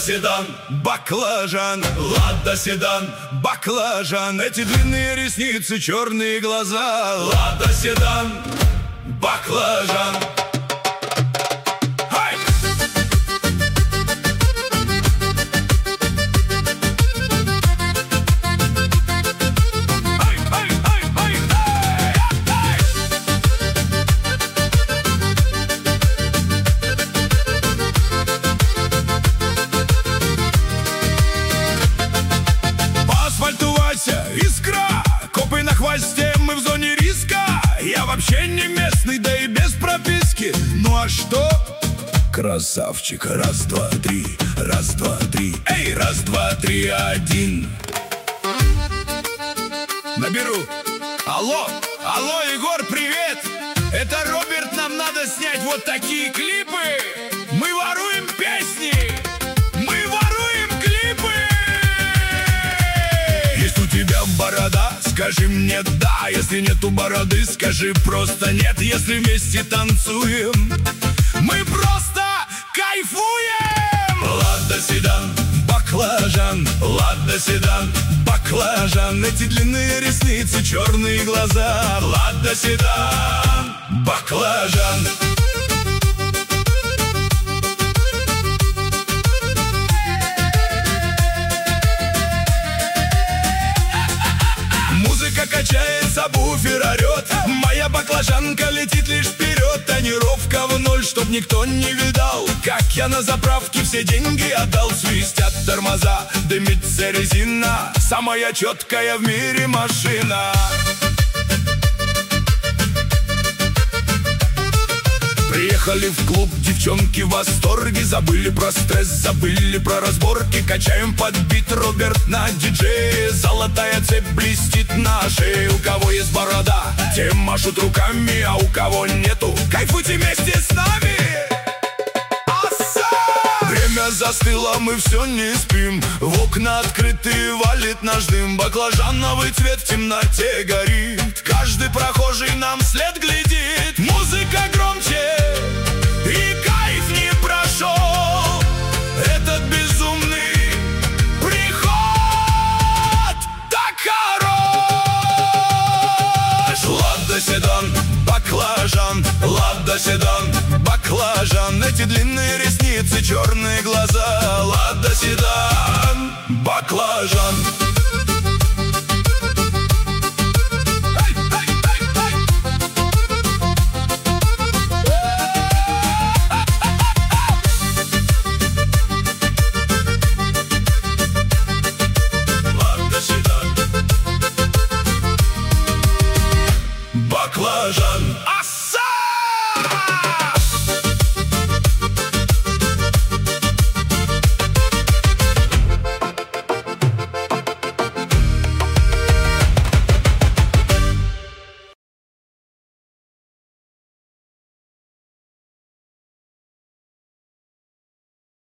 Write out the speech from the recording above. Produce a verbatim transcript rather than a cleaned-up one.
седан, баклажан, Лада седан, баклажан. Эти длинные ресницы, черные глаза, Лада седан, баклажан. Искра, копы на хвосте, мы в зоне риска. Я вообще не местный, да и без прописки. Ну а что? Красавчик, раз, два, три, раз, два, три. Эй, раз, два, три, один. Наберу. Алло, алло, Егор, привет. Это Роберт, нам надо снять вот такие клипы. Мы воруем песни. Борода, скажи мне да. Если нету бороды, скажи просто нет. Если вместе танцуем, мы просто кайфуем. Лада седан, баклажан, Лада седан, баклажан. Эти длинные ресницы, черные глаза, Лада седан, баклажан. Качается, буфер орет, моя баклажанка летит лишь вперед. Тонировка в ноль, чтоб никто не видал, как я на заправке все деньги отдал. Свистят тормоза, дымится резина, самая четкая в мире машина. Приехали в клуб, девчонки в восторге. Забыли про стресс, забыли про разборки. Качаем под бит, Роберт на диджее. Золотая цепь блестит на шее. У кого есть борода, те машут руками, а у кого нету, кайфуйте вместе с нами. Время застыло, мы все не спим. В окна открытые, валит наш дым. Баклажановый цвет в темноте горит. Каждый прохожий нам вслед глядит. Музыка громче, и кайф не прошел. Этот безумный приход так хорош. Лада седан, баклажан, Лада седан, баклажан. Эти длинные ресницы, черные глаза, Лада седан, баклажан. Баклажан.